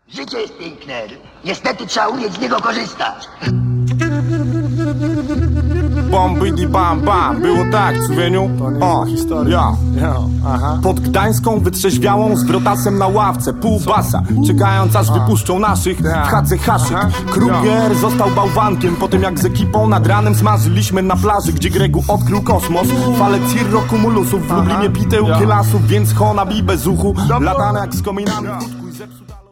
Życie jest piękne. Niestety trzeba umieć z niego korzystać. Bombidi bam bam, było tak, Cuwieniu? O, historia. Aha. Pod Gdańską wytrzeźwiałą z wrotasem na ławce, pół basa, czekając aż wypuszczą naszych w chadze haszyk. Krugier został bałwankiem po tym jak z ekipą nad ranem smażyliśmy na plaży, gdzie Gregu odkrył kosmos. Fale cirrocumulusów w Lublinie pitełki lasów, więc Honabi bez uchu, latane jak z kominami.